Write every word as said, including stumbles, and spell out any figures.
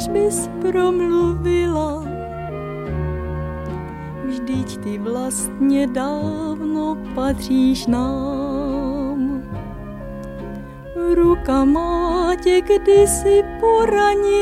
když bys promluvila, vždyť ty vlastně dávno patříš nám. Ruka má tě kdysi poranila,